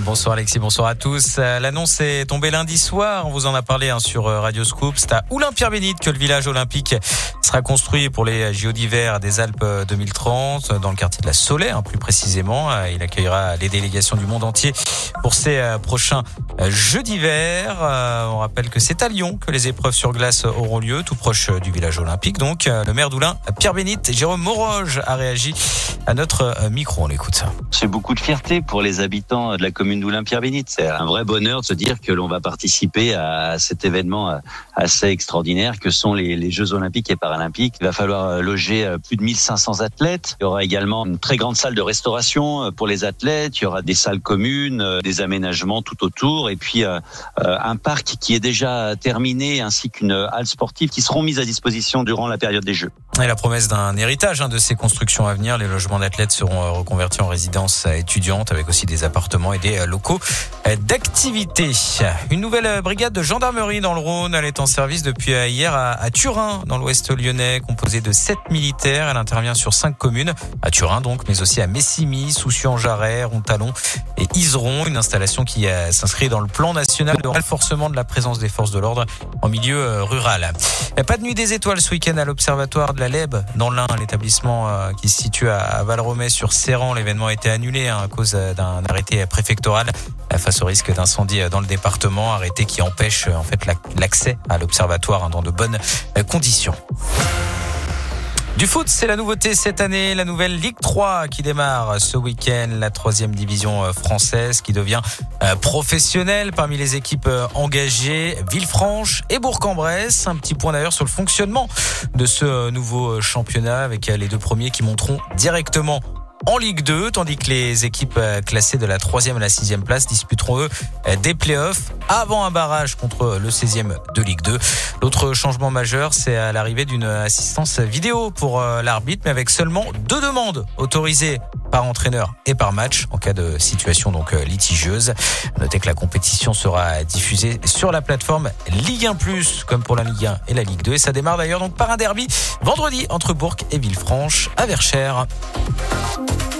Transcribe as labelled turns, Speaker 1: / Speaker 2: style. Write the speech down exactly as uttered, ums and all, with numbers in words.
Speaker 1: Bonsoir Alexis, bonsoir à tous. L'annonce est tombée lundi soir, on vous en a parlé hein, sur Radio Scoop. C'est à Oulin-Pierre-Bénite que le village olympique sera construit pour les J O d'hiver des Alpes deux mille trente, dans le quartier de la Solais, hein, plus précisément. Il accueillera les délégations du monde entier pour ces prochains Jeux d'hiver. On rappelle que c'est à Lyon que les épreuves sur glace auront lieu, tout proche du village olympique. Donc, le maire d'Oulin, Pierre-Bénite, Jérôme Moroge, a réagi à notre micro. On écoute ça.
Speaker 2: C'est beaucoup de fierté pour les habitants de la commune d'Oulin-Pierre-Bénite. C'est un vrai bonheur de se dire que l'on va participer à cet événement assez extraordinaire que sont les, les Jeux olympiques et paralympiques. Il va falloir loger plus de mille cinq cents athlètes. Il y aura également une très grande salle de restauration pour les athlètes. Il y aura des salles communes, des aménagements tout autour et puis euh, un parc qui est déjà terminé ainsi qu'une halle sportive qui seront mises à disposition durant la période des Jeux.
Speaker 1: Et la promesse d'un héritage hein, de ces constructions à venir. Les logements d'athlètes seront reconvertis en résidences étudiantes avec aussi des appartements et des locaux d'activité. Une nouvelle brigade de gendarmerie dans le Rhône. Elle est en service depuis hier à, à Turin, dans l'ouest lyonnais, composée de sept militaires. Elle intervient sur cinq communes, à Turin donc, mais aussi à Messimy, Soucy-en-Jarret, Rontalon et Iseron. Une installation qui euh, s'inscrit dans le plan national de renforcement de la présence des forces de l'ordre en milieu euh, rural. Et pas de nuit des étoiles ce week-end à l'Observatoire de la Lèbe, dans l'Ain, l'établissement euh, qui se situe à, à Valromey sur Séran. L'événement a été annulé hein, à cause d'un arrêté préfectoral face au risque d'incendie dans le département, arrêté qui empêche en fait l'accès à l'observatoire dans de bonnes conditions. Du foot, c'est la nouveauté cette année, la nouvelle Ligue trois qui démarre ce week-end, la troisième division française qui devient professionnelle parmi les équipes engagées, Villefranche et Bourg-en-Bresse. Un petit point d'ailleurs sur le fonctionnement de ce nouveau championnat avec les deux premiers qui monteront directement en Ligue deux, tandis que les équipes classées de la troisième à la sixième place disputeront eux des play-offs avant un barrage contre le seizième de Ligue deux. L'autre changement majeur, c'est à l'arrivée d'une assistance vidéo pour l'arbitre, mais avec seulement deux demandes autorisées par entraîneur et par match en cas de situation donc litigieuse. Notez que la compétition sera diffusée sur la plateforme Ligue un plus, comme pour la Ligue un et la Ligue deux. Et ça démarre d'ailleurs donc par un derby vendredi entre Bourg et Villefranche à Verchères.